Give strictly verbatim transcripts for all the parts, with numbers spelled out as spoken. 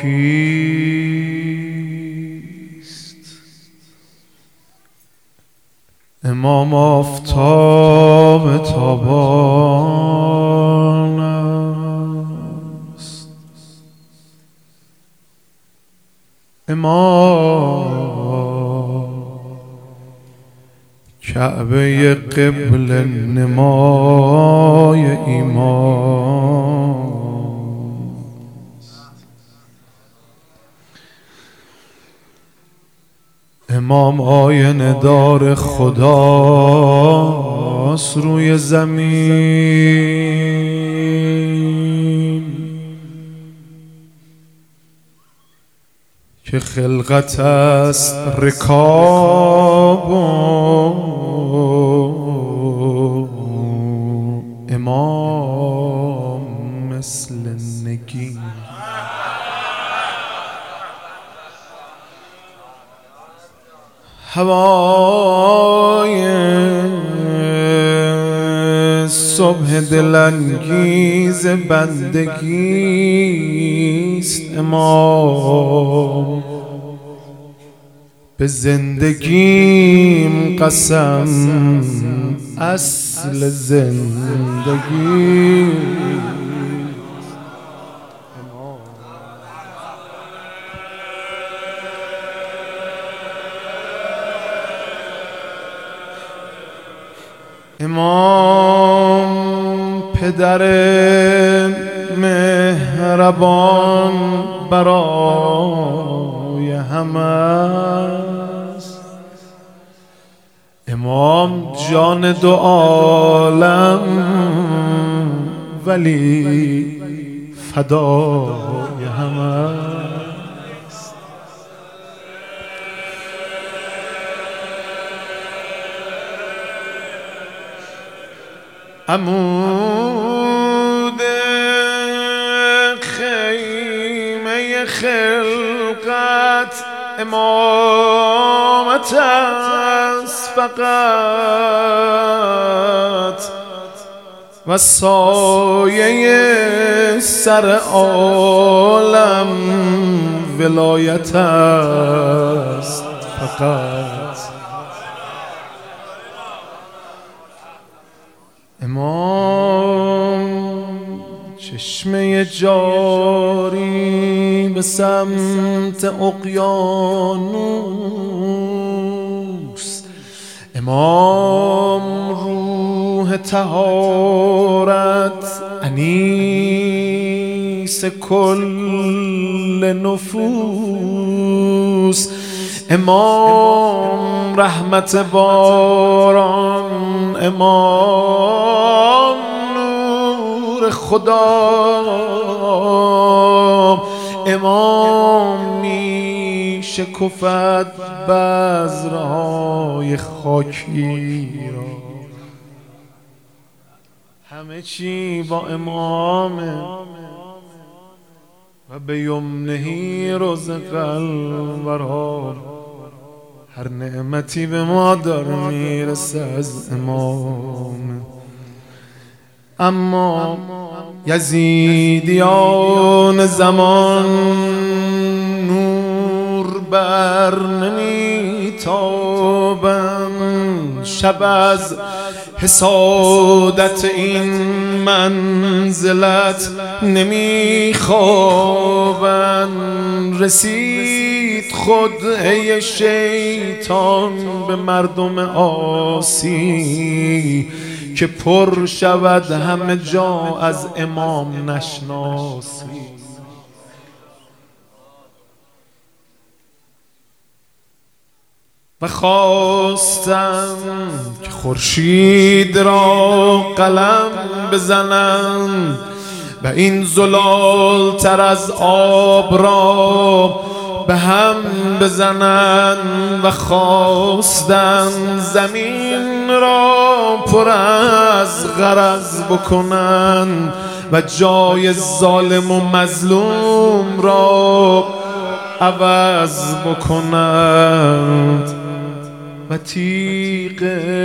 کیست؟ امام آفتاب تابان است. امام کعبه قبل نمای ایمان. امام آینه دار خداست روی زمین که خلقت است رکاب امام مثل نگین. هوای صبح دلانگیز بندگیست امام. به زندگیم قسم اصل زندگی. امام پدر مهربان برای همه است. امام جان دو عالم ولی فدای همه است. عمود خیمه خلقت امامت است فقط و سایه سر عالم ولایت است فقط. امام چشمه جاری به سمت اقیانوس. امام روح طهارت انیس کل نفوس. امام رحمت باران. امام نور خدا. امام می شکفد بذرهای خاکی را. همه چی با امامه و به یمنهی رزق الورا. هر نعمتی به ما دار میرسه از امام. اما یزیدیان زمان نور بر نمیتابند. شب از حسادت این منزلت نمیخوابند. رسید خدعه شیطان به مردم عاصی که پر شود همه جا از امام نشناسی. و خواستم که خورشید را قلم بزنند و این زلال تر از آب را به هم بزنن و خواستن زمین را پر از غرض بکنن و جای ظالم و مظلوم را عوض بکنند و تیغ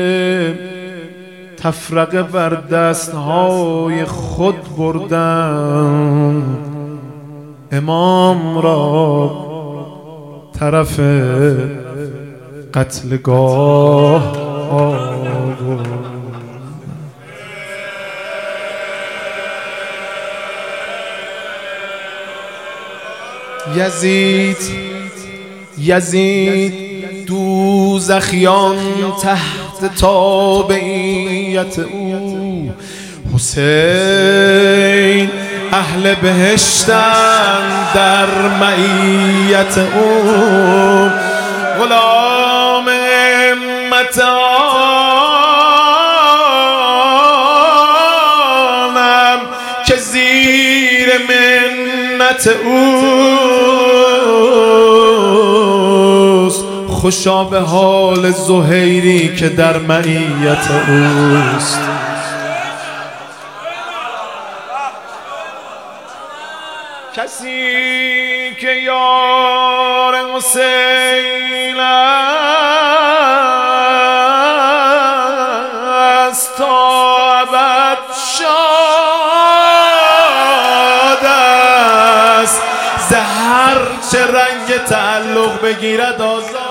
تفرقه بر دستهای خود بردند. امام را طرف قتلگاه آورد. یزید یزید دوزخیان تحت تابعیت او، حسین اهل بهشتن در معیت او، غلام امت آنم که زیر منت اوست، خوشا به حال زهیری که در معیت اوست. کسی که یار حسین است تا ابد شاد است، ز هر چه رنگ تعلق بگیرد آزاد.